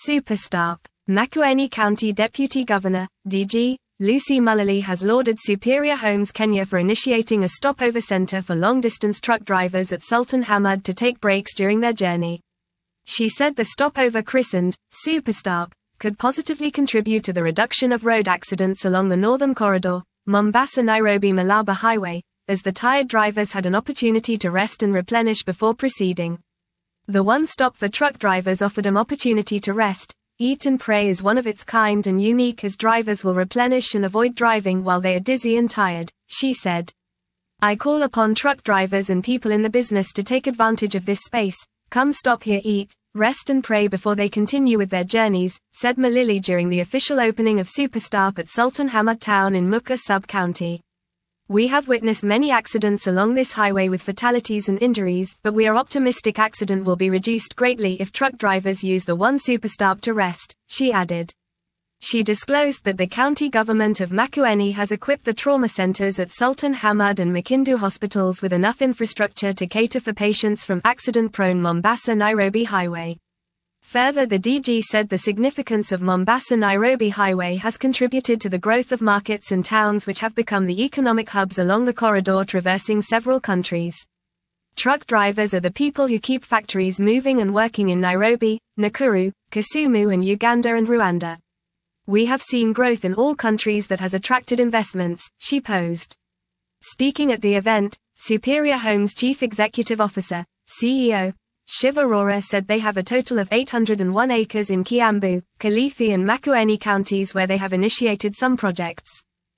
Superstop. Makueni County Deputy Governor, DG, Lucy Mullally has lauded Superior Homes Kenya for initiating a stopover center for long-distance truck drivers at Sultan Hamad to take breaks during their journey. She said the stopover, christened Superstop, could positively contribute to the reduction of road accidents along the northern corridor, Mombasa-Nairobi-Malaba Highway, as the tired drivers had an opportunity to rest and replenish before proceeding. The one stop for truck drivers offered an opportunity to rest, eat and pray is one of its kind and unique, as drivers will replenish and avoid driving while they are dizzy and tired, she said. I call upon truck drivers and people in the business to take advantage of this space, come stop here, eat, rest and pray before they continue with their journeys, said Mullally during the official opening of Superstop at Sultan Hamad town in Muka sub-county. We have witnessed many accidents along this highway with fatalities and injuries, but we are optimistic accident will be reduced greatly if truck drivers use the one Superstop to rest, she added. She disclosed that the county government of Makueni has equipped the trauma centers at Sultan Hamad and Makindu hospitals with enough infrastructure to cater for patients from accident-prone Mombasa-Nairobi Highway. Further, the DG said the significance of Mombasa-Nairobi Highway has contributed to the growth of markets and towns which have become the economic hubs along the corridor traversing several countries. Truck drivers are the people who keep factories moving and working in Nairobi, Nakuru, Kisumu and Uganda and Rwanda. We have seen growth in all countries that has attracted investments, she posed. Speaking at the event, Superior Homes Chief Executive Officer, CEO, Shiv Arora said they have a total of 801 acres in Kiambu, Kilifi and Makueni counties where they have initiated some projects.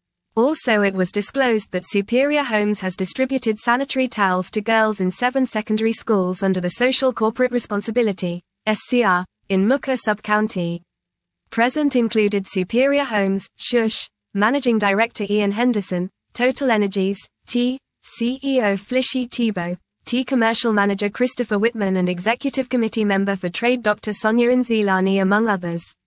Also, it was disclosed that Superior Homes has distributed sanitary towels to girls in 7 secondary schools under the Social Corporate Responsibility (SCR) in Muka sub-county. Present included Superior Homes, Shush, Managing Director Ian Henderson, Total Energies, T, CEO Flishy Thibault, T Commercial Manager Christopher Whitman and Executive Committee Member for Trade Dr. Sonia Nzilani among others.